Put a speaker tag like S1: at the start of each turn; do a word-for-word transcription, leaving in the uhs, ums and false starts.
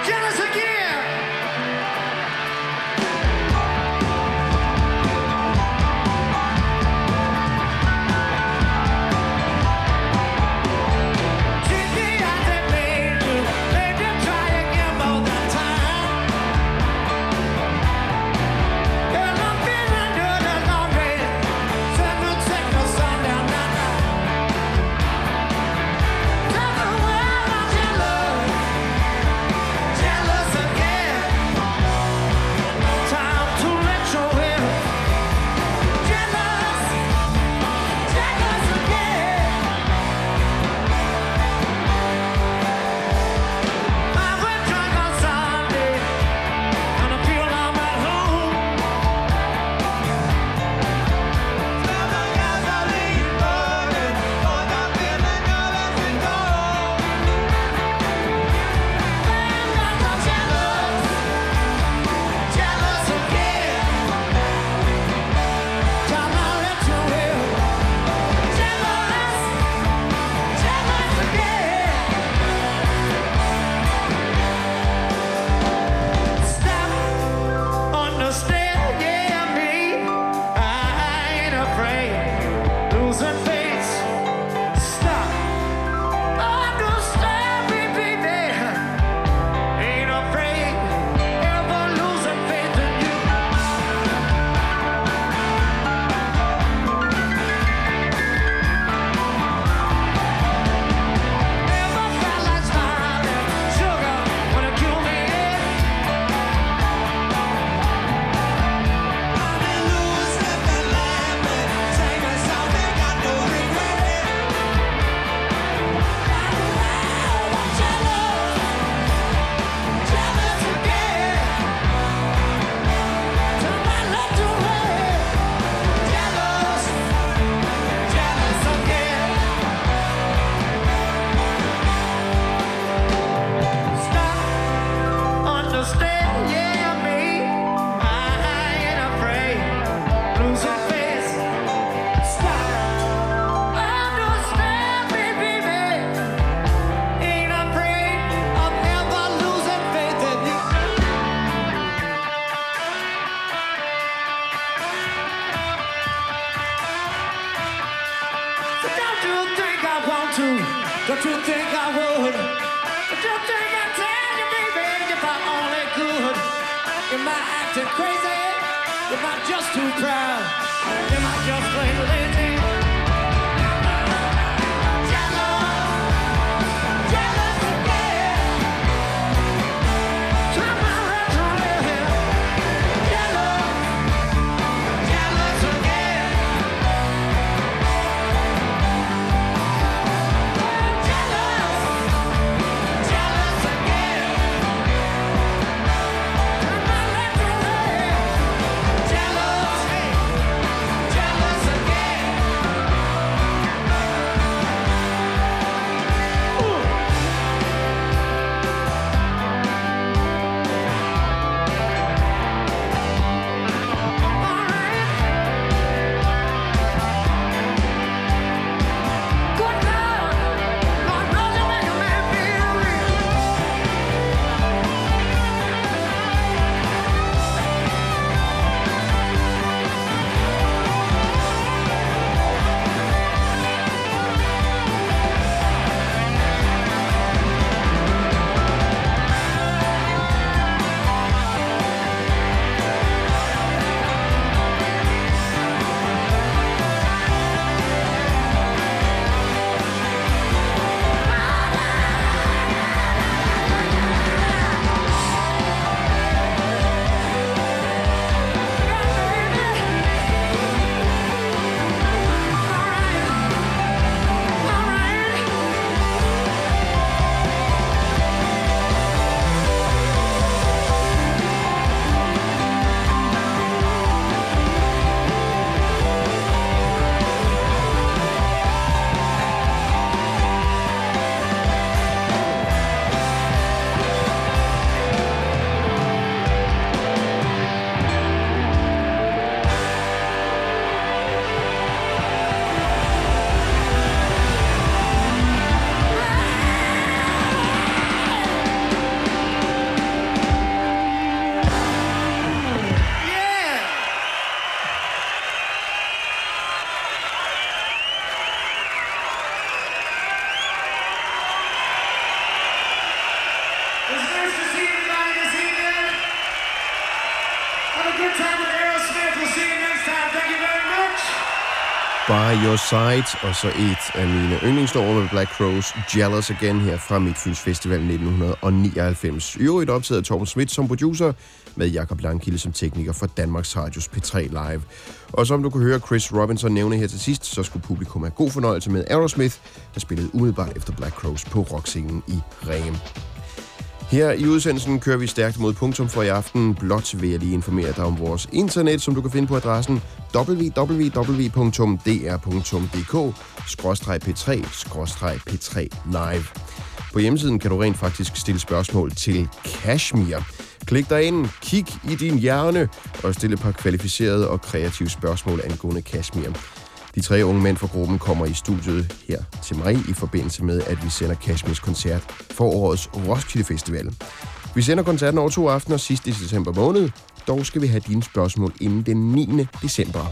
S1: Don't you think I would? Don't you think I'd tell you, baby, if I only could? Am I acting crazy? Am I just too proud? Am I just plain lazy?
S2: Jealous again.
S1: nice to see everybody this evening. Have a good time with Aerosmith. We'll see you next time. Thank you very much.
S2: By Your Side, og så et af mine yndlingsnumre med Black Crowes, Jealous Again, her fra Midtfyns Festival nitten nioghalvfems. I øvrigt optaget af Torben Schmidt som producer, med Jakob Langkilde som tekniker for Danmarks Radios P tre Live. Og som du kunne høre Chris Robinson nævne her til sidst, så skulle publikum have god fornøjelse med Aerosmith, der spillede umiddelbart efter Black Crowes på rockscenen i Rem. Her i udsendelsen kører vi stærkt mod punktum for i aften. Blot vil jeg lige informere dig om vores internet, som du kan finde på adressen w w w punktum d r punktum d k skråstreg p tre skråstreg p tre live. På hjemmesiden kan du rent faktisk stille spørgsmål til Kashmir. Klik dig ind, kig i din hjerne og stille et par kvalificerede og kreative spørgsmål angående Kashmir. De tre unge mænd fra gruppen kommer i studiet her til mig i forbindelse med, at vi sender Kashmirs koncert for årets Roskilde Festival. Vi sender koncerten over to aftener sidst i december måned. Dog skal vi have dine spørgsmål inden den niende december.